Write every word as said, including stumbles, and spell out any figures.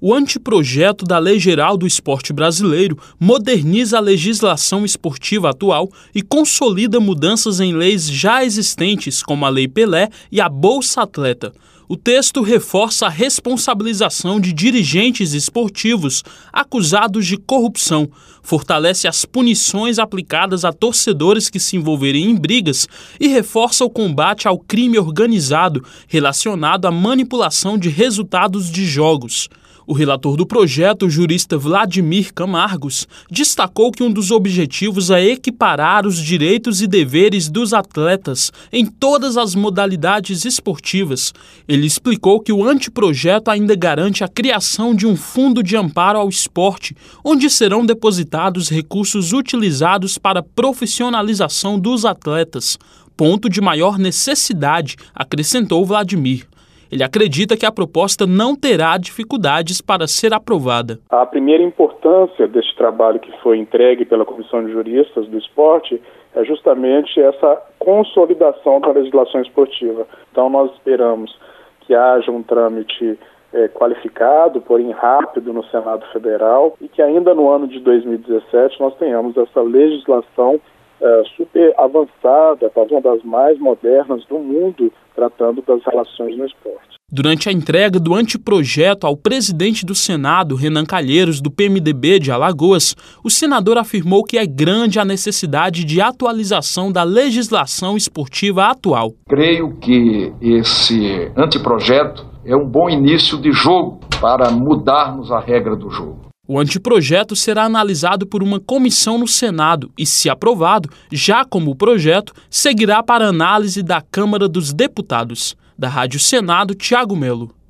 O anteprojeto da Lei Geral do Esporte Brasileiro moderniza a legislação esportiva atual e consolida mudanças em leis já existentes, como a Lei Pelé e a Bolsa Atleta. O texto reforça a responsabilização de dirigentes esportivos acusados de corrupção, fortalece as punições aplicadas a torcedores que se envolverem em brigas e reforça o combate ao crime organizado relacionado à manipulação de resultados de jogos. O relator do projeto, o jurista Vladimir Camargos, destacou que um dos objetivos é equiparar os direitos e deveres dos atletas em todas as modalidades esportivas. Ele explicou que o anteprojeto ainda garante a criação de um fundo de amparo ao esporte, onde serão depositados recursos utilizados para a profissionalização dos atletas, ponto de maior necessidade, acrescentou Vladimir. Ele acredita que a proposta não terá dificuldades para ser aprovada. A primeira importância deste trabalho que foi entregue pela Comissão de Juristas do Esporte é justamente essa consolidação da legislação esportiva. Então nós esperamos que haja um trâmite é, qualificado, porém rápido no Senado Federal e que ainda no ano de dois mil e dezessete nós tenhamos essa legislação é, super avançada, talvez uma das mais modernas do mundo, tratando das relações no esporte. Durante a entrega do anteprojeto ao presidente do Senado, Renan Calheiros, do P M D B de Alagoas, o senador afirmou que é grande a necessidade de atualização da legislação esportiva atual. Creio que esse anteprojeto é um bom início de jogo para mudarmos a regra do jogo. O anteprojeto será analisado por uma comissão no Senado e, se aprovado, já como o projeto, seguirá para análise da Câmara dos Deputados. Da Rádio Senado, Tiago Melo.